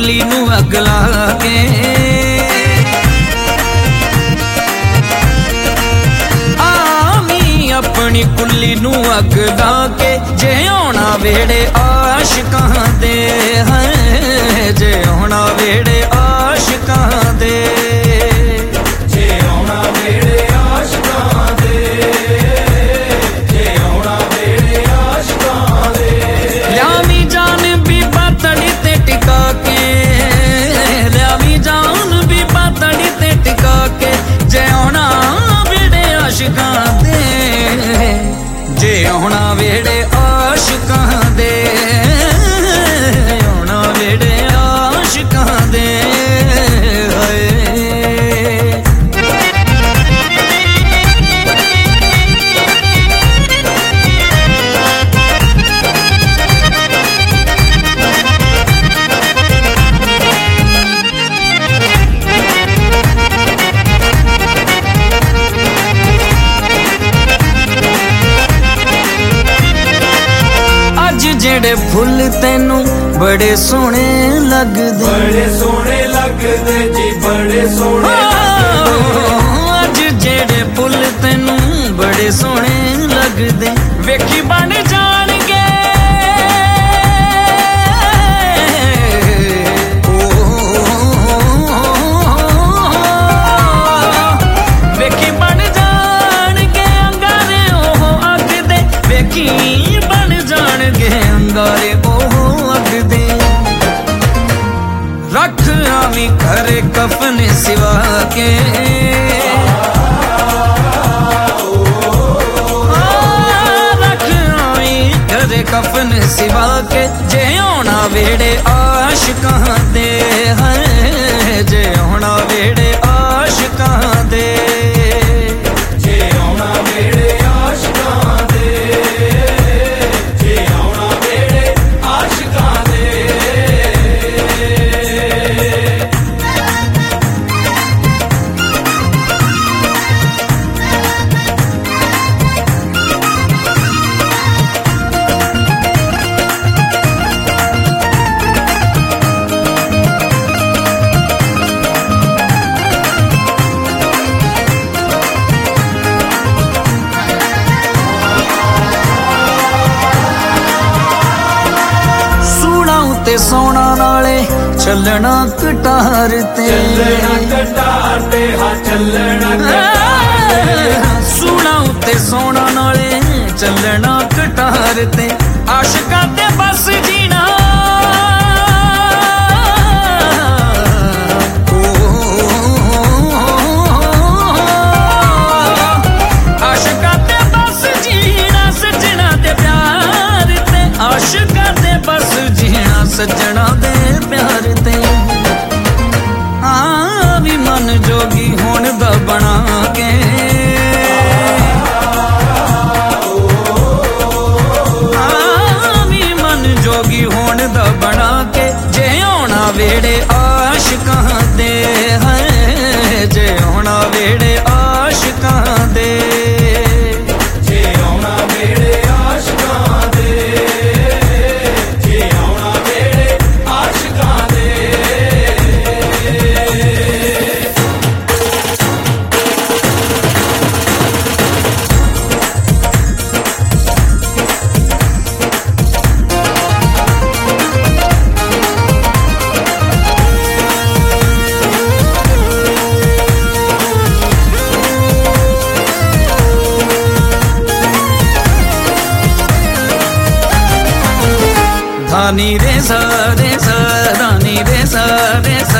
कुल्ली नू अग ला के आमी अपनी कुल्ली नू अग ला के जे आना वेड़े आशिकां दे हैं जे आना वेड़े आशिकां दे जे आना वेड़े आशिकां दे जे आना वेड़े आशिकां दे ल्यावी जान भी पातड़ी ते टिका के ल्यावी जान भी पातड़ी ते टिका के जे आना वेड़े आशिकां दे जे आना वेड़े आशिकां दे आना वेड़े आशिकां दे जेड़े फुल तेनू बड़े सोहने लगदे जी बड़े सोहने अज जेड़े फुल तेनू बड़े सोहने लगदे वेखी बन जाणगे वेखी बन जाणगे अंगारे ओह अग दे वेखी बन जाणगे अंगारे ओह अग दे रख आवी घरे कफन सिवा के रख आवी घरे कफन सिवा के जे आना वेड़े आशिकां दे हैं जे आना वेड़े आशिकां दे जे आना वेड़े आशिकां दे जे आना वेड़े आशिकां दे सोना नाले चलना कटार ते सुना उते सोना नाले चलना कटार ते आशिकां ते बस जीना आशिकां ते बस जीना सजना ते प्यार ते आशिकां ते बस जीना सजना दे प्यार ते भी मन जोगी होण दा बना के भी मन जोगी होण दा बना के जे आना वेड़े आशिकां दे हैं जे आना वेड़े आशिकां दे जे आना वेड़े आशिकां दे धानी रे सा रे सा धानी रे सा रे सा